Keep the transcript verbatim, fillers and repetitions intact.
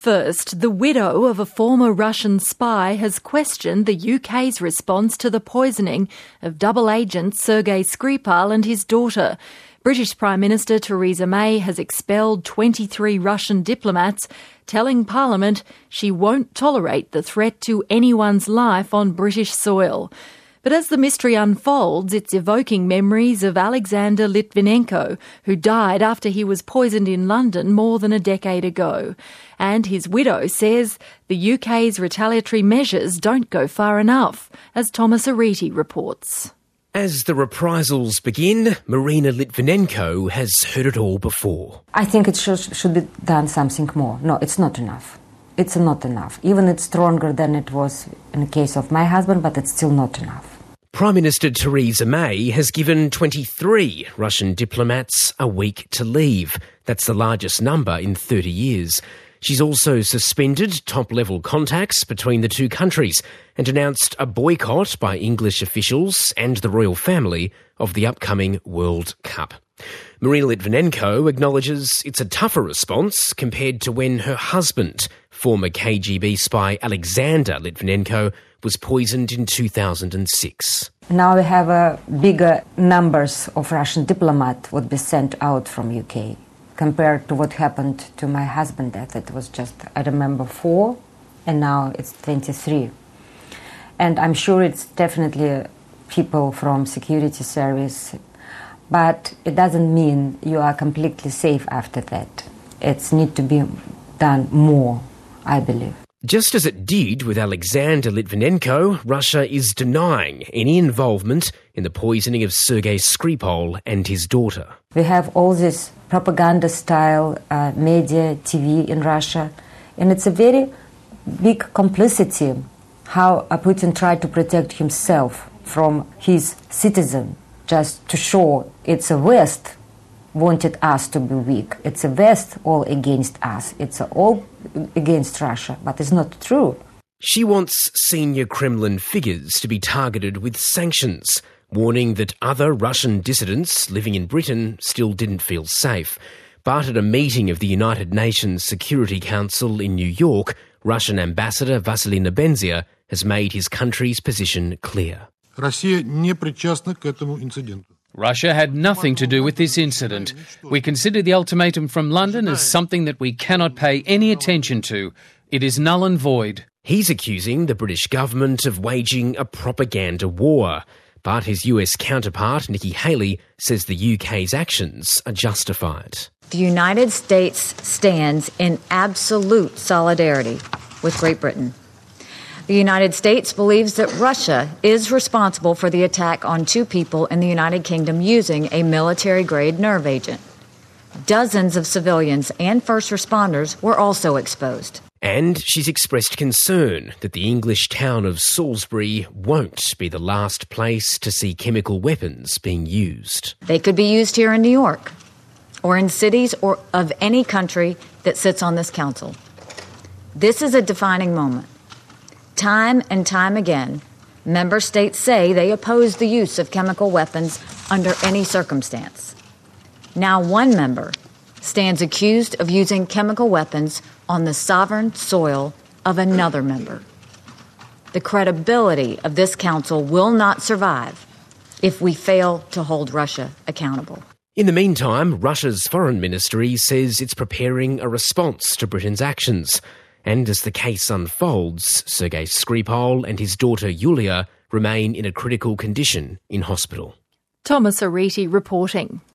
First, the widow of a former Russian spy has questioned the U K's response to the poisoning of double agent Sergei Skripal and his daughter. British Prime Minister Theresa May has expelled twenty-three Russian diplomats, telling Parliament she won't tolerate the threat to anyone's life on British soil. But as the mystery unfolds, it's evoking memories of Alexander Litvinenko, who died after he was poisoned in London more than a decade ago. And his widow says the U K's retaliatory measures don't go far enough, as Thomas Ariti reports. As the reprisals begin, Marina Litvinenko has heard it all before. I think it should, should be done something more. No, it's not enough. It's not enough. Even it's stronger than it was in the case of my husband, but it's still not enough. Prime Minister Theresa May has given twenty-three Russian diplomats a week to leave. That's the largest number in thirty years. She's also suspended top-level contacts between the two countries and announced a boycott by English officials and the royal family of the upcoming World Cup. Marina Litvinenko acknowledges it's a tougher response compared to when her husband, former K G B spy Alexander Litvinenko, was poisoned in two thousand six. Now we have a bigger numbers of Russian diplomats would be sent out from U K compared to what happened to my husband. That it was just, I remember, four, and now it's twenty-three. And I'm sure it's definitely people from security service, but it doesn't mean you are completely safe after that. It's need to be done more, I believe. Just as it did with Alexander Litvinenko, Russia is denying any involvement in the poisoning of Sergei Skripal and his daughter. We have all this propaganda-style uh, media, T V in Russia, and it's a very big complicity how Putin tried to protect himself from his citizen, just to show it's a West wanted us to be weak. It's a West all against us. It's all against Russia, but it's not true. She wants senior Kremlin figures to be targeted with sanctions, warning that other Russian dissidents living in Britain still didn't feel safe. But at a meeting of the United Nations Security Council in New York, Russian Ambassador Vasily Nebenzia has made his country's position clear. Россия не причастна к этому инциденту. Russia had nothing to do with this incident. We consider the ultimatum from London as something that we cannot pay any attention to. It is null and void. He's accusing the British government of waging a propaganda war. But his U S counterpart, Nikki Haley, says the U K's actions are justified. The United States stands in absolute solidarity with Great Britain. The United States believes that Russia is responsible for the attack on two people in the United Kingdom using a military-grade nerve agent. Dozens of civilians and first responders were also exposed. And she's expressed concern that the English town of Salisbury won't be the last place to see chemical weapons being used. They could be used here in New York or in cities or of any country that sits on this council. This is a defining moment. Time and time again, member states say they oppose the use of chemical weapons under any circumstance. Now one member stands accused of using chemical weapons on the sovereign soil of another member. The credibility of this council will not survive if we fail to hold Russia accountable. In the meantime, Russia's foreign ministry says it's preparing a response to Britain's actions. And as the case unfolds, Sergei Skripal and his daughter Yulia remain in a critical condition in hospital. Thomas Ariti reporting.